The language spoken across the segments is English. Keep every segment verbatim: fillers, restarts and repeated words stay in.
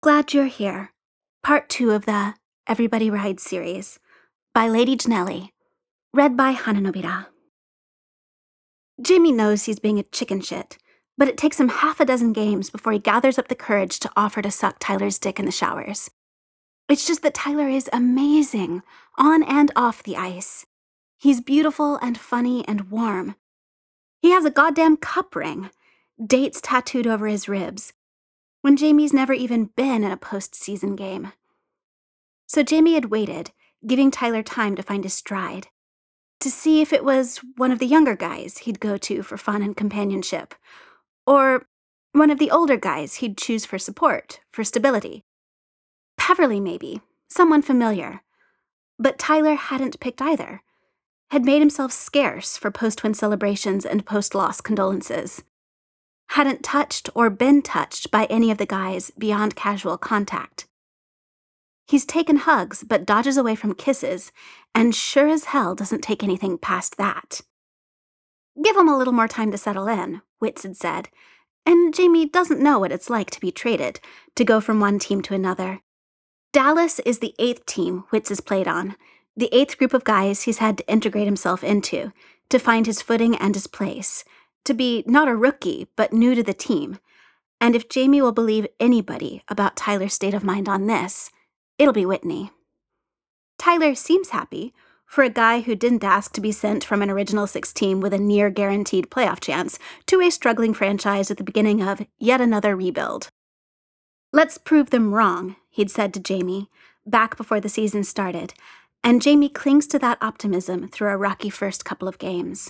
Glad You're Here, part two of the Everybody Rides series, by Lady Janelli, read by Hananobira. Jamie knows he's being a chicken shit, but it takes him half a dozen games before he gathers up the courage to offer to suck Tyler's dick in the showers. It's just that Tyler is amazing, on and off the ice. He's beautiful and funny and warm. He has a goddamn cup ring, dates tattooed over his ribs, when Jamie's never even been in a postseason game. So Jamie had waited, giving Tyler time to find his stride, to see if it was one of the younger guys he'd go to for fun and companionship, or one of the older guys he'd choose for support, for stability. Peverly, maybe, someone familiar. But Tyler hadn't picked either, had made himself scarce for post-win celebrations and post-loss condolences. Hadn't touched or been touched by any of the guys beyond casual contact. He's taken hugs but dodges away from kisses, and sure as hell doesn't take anything past that. Give him a little more time to settle in, Wits had said, and Jamie doesn't know what it's like to be traded, to go from one team to another. Dallas is the eighth team Wits has played on, the eighth group of guys he's had to integrate himself into, to find his footing and his place, to be not a rookie, but new to the team. And if Jamie will believe anybody about Tyler's state of mind on this, it'll be Whitney. Tyler seems happy, for a guy who didn't ask to be sent from an Original Six team with a near-guaranteed playoff chance to a struggling franchise at the beginning of yet another rebuild. Let's prove them wrong, he'd said to Jamie, back before the season started, and Jamie clings to that optimism through a rocky first couple of games.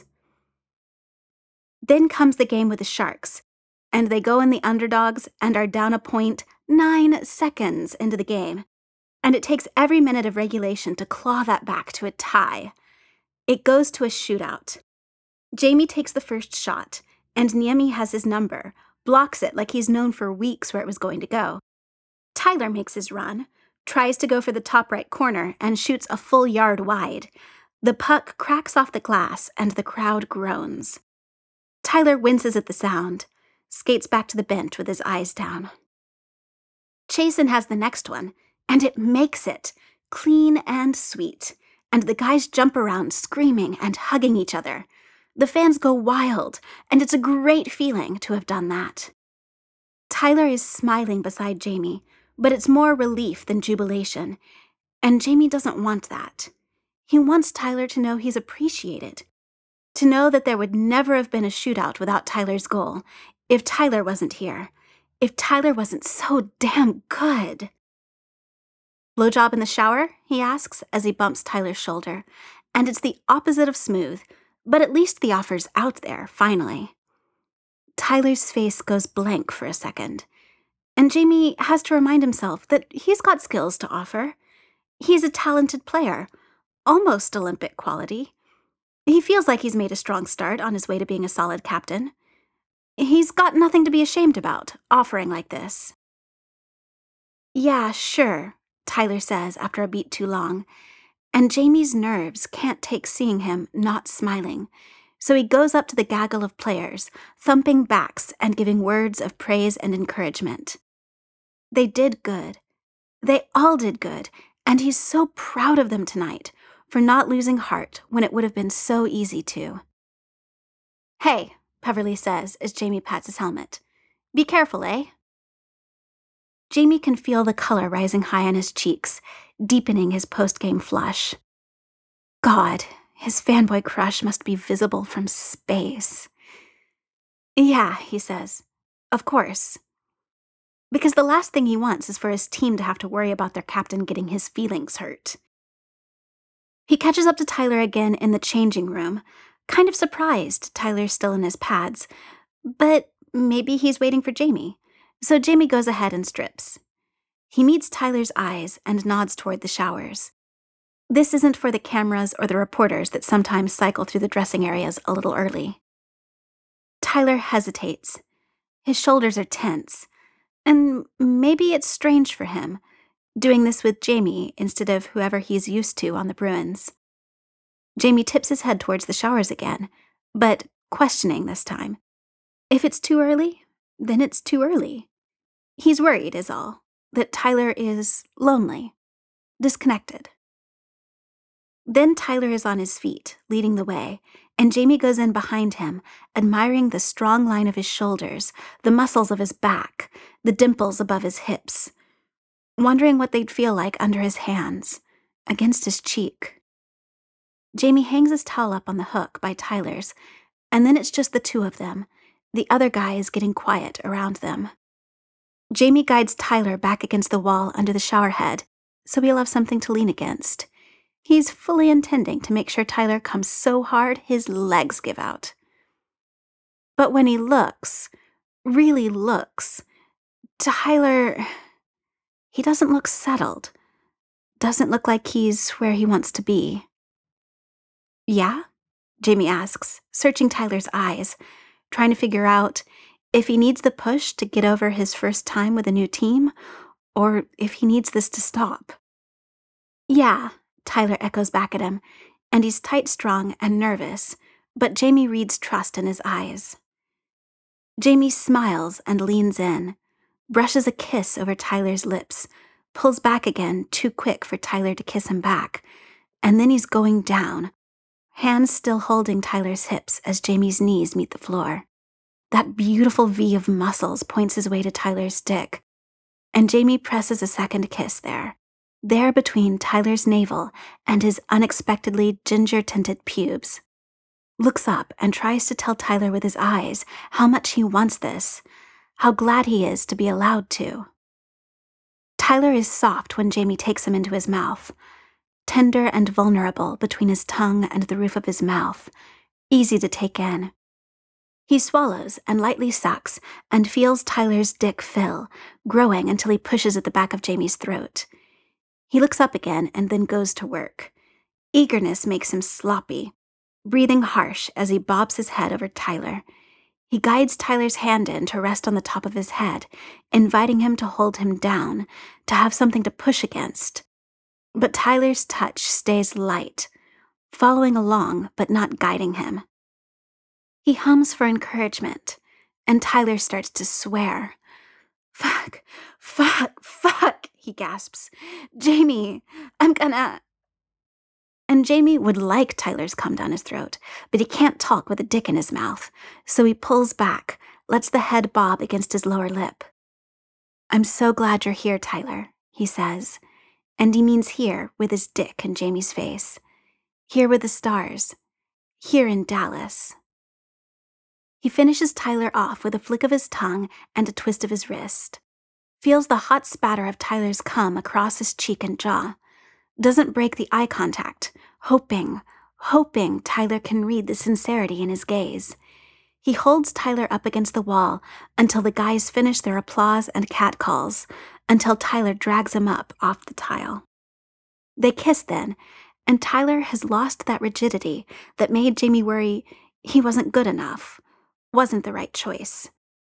Then comes the game with the Sharks, and they go in the underdogs and are down a point nine seconds into the game, and it takes every minute of regulation to claw that back to a tie. It goes to a shootout. Jamie takes the first shot, and Niemi has his number, blocks it like he's known for weeks where it was going to go. Tyler makes his run, tries to go for the top right corner, and shoots a full yard wide. The puck cracks off the glass, and the crowd groans. Tyler winces at the sound, skates back to the bench with his eyes down. Chasen has the next one, and it makes it, clean and sweet, and the guys jump around screaming and hugging each other. The fans go wild, and it's a great feeling to have done that. Tyler is smiling beside Jamie, but it's more relief than jubilation, and Jamie doesn't want that. He wants Tyler to know he's appreciated, to know that there would never have been a shootout without Tyler's goal, if Tyler wasn't here, if Tyler wasn't so damn good. Blowjob in the shower? He asks as he bumps Tyler's shoulder, and it's the opposite of smooth, but at least the offer's out there, finally. Tyler's face goes blank for a second, and Jamie has to remind himself that he's got skills to offer. He's a talented player, almost Olympic quality. He feels like he's made a strong start on his way to being a solid captain. He's got nothing to be ashamed about, offering like this. Yeah, sure, Tyler says after a beat too long, and Jamie's nerves can't take seeing him not smiling, so he goes up to the gaggle of players, thumping backs and giving words of praise and encouragement. They did good. They all did good, and he's so proud of them tonight, for not losing heart when it would have been so easy to. Hey, Peverly says as Jamie pats his helmet. Be careful, eh? Jamie can feel the color rising high on his cheeks, deepening his post-game flush. God, his fanboy crush must be visible from space. Yeah, he says. Of course. Because the last thing he wants is for his team to have to worry about their captain getting his feelings hurt. He catches up to Tyler again in the changing room, kind of surprised Tyler's still in his pads, but maybe he's waiting for Jamie, so Jamie goes ahead and strips. He meets Tyler's eyes and nods toward the showers. This isn't for the cameras or the reporters that sometimes cycle through the dressing areas a little early. Tyler hesitates. His shoulders are tense, and maybe it's strange for him, doing this with Jamie instead of whoever he's used to on the Bruins. Jamie tips his head towards the showers again, but questioning this time. If it's too early, then it's too early. He's worried is all. that Tyler is lonely, disconnected. Then Tyler is on his feet, leading the way, and Jamie goes in behind him, admiring the strong line of his shoulders, the muscles of his back, the dimples above his hips, wondering what they'd feel like under his hands, against his cheek. Jamie hangs his towel up on the hook by Tyler's, and then it's just the two of them. The other guy is getting quiet around them. Jamie guides Tyler back against the wall under the shower head, so he'll have something to lean against. He's fully intending to make sure Tyler comes so hard his legs give out. But when he looks, really looks, Tyler, he doesn't look settled. Doesn't look like he's where he wants to be. Yeah? Jamie asks, searching Tyler's eyes, trying to figure out if he needs the push to get over his first time with a new team, or if he needs this to stop. Yeah, Tyler echoes back at him, and he's tight-strung and nervous, but Jamie reads trust in his eyes. Jamie smiles and leans in, brushes a kiss over Tyler's lips, pulls back again too quick for Tyler to kiss him back, and then he's going down, hands still holding Tyler's hips as Jamie's knees meet the floor. That beautiful V of muscles points his way to Tyler's dick, and Jamie presses a second kiss there, there between Tyler's navel and his unexpectedly ginger-tinted pubes. Looks up and tries to tell Tyler with his eyes how much he wants this, how glad he is to be allowed to. Tyler is soft when Jamie takes him into his mouth, tender and vulnerable between his tongue and the roof of his mouth, easy to take in. He swallows and lightly sucks and feels Tyler's dick fill, growing until he pushes at the back of Jamie's throat. He looks up again and then goes to work. Eagerness makes him sloppy, breathing harsh as he bobs his head over Tyler. He guides Tyler's hand in to rest on the top of his head, inviting him to hold him down, to have something to push against. But Tyler's touch stays light, following along but not guiding him. He hums for encouragement, and Tyler starts to swear. Fuck, fuck, fuck, he gasps. Jamie, I'm gonna... And Jamie would like Tyler's cum down his throat, but he can't talk with a dick in his mouth, so he pulls back, lets the head bob against his lower lip. I'm so glad you're here, Tyler, he says, and he means here with his dick in Jamie's face. Here with the stars. Here in Dallas. He finishes Tyler off with a flick of his tongue and a twist of his wrist. Feels the hot spatter of Tyler's cum across his cheek and jaw. Doesn't break the eye contact, hoping, hoping Tyler can read the sincerity in his gaze. He holds Tyler up against the wall until the guys finish their applause and catcalls, until Tyler drags him up off the tile. They kiss then, and Tyler has lost that rigidity that made Jamie worry he wasn't good enough, wasn't the right choice.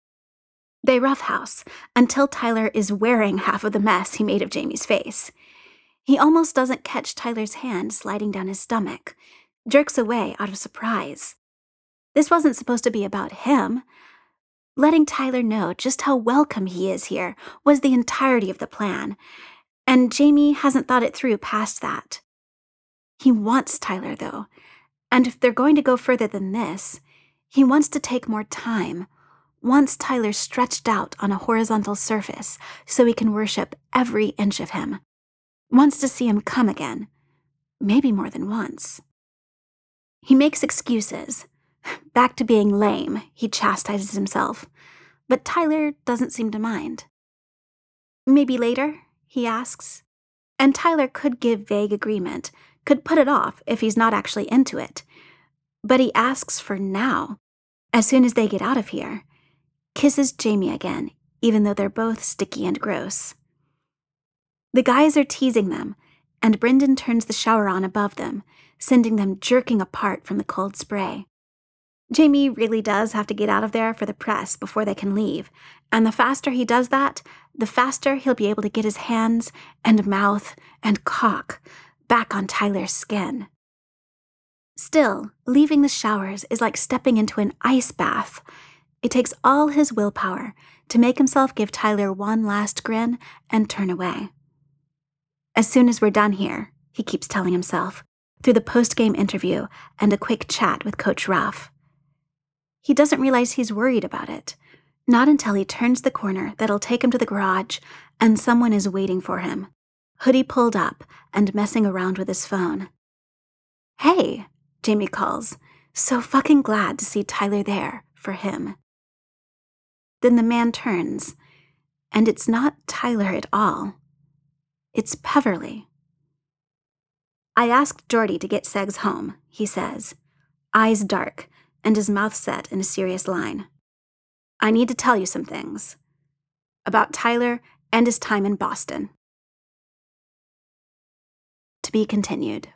They roughhouse until Tyler is wearing half of the mess he made of Jamie's face. He almost doesn't catch Tyler's hand sliding down his stomach, jerks away out of surprise. This wasn't supposed to be about him. Letting Tyler know just how welcome he is here was the entirety of the plan, and Jamie hasn't thought it through past that. He wants Tyler, though, and if they're going to go further than this, he wants to take more time, wants Tyler stretched out on a horizontal surface so he can worship every inch of him. Wants to see him come again, maybe more than once. He makes excuses. Back to being lame, he chastises himself, but Tyler doesn't seem to mind. Maybe later, he asks, and Tyler could give vague agreement, could put it off if he's not actually into it, but he asks for now, as soon as they get out of here, kisses Jamie again, even though they're both sticky and gross. The guys are teasing them, and Brendan turns the shower on above them, sending them jerking apart from the cold spray. Jamie really does have to get out of there for the press before they can leave, and the faster he does that, the faster he'll be able to get his hands and mouth and cock back on Tyler's skin. Still, leaving the showers is like stepping into an ice bath. It takes all his willpower to make himself give Tyler one last grin and turn away. As soon as we're done here, he keeps telling himself, through the post-game interview and a quick chat with Coach Ruff. He doesn't realize he's worried about it, not until he turns the corner that'll take him to the garage and someone is waiting for him, hoodie pulled up and messing around with his phone. "Hey," Jamie calls, so fucking glad to see Tyler there for him. Then the man turns, and it's not Tyler at all. It's Peverly. "I asked Jordy to get Segs home," he says, eyes dark and his mouth set in a serious line. "I need to tell you some things. About Tyler and his time in Boston." To be continued.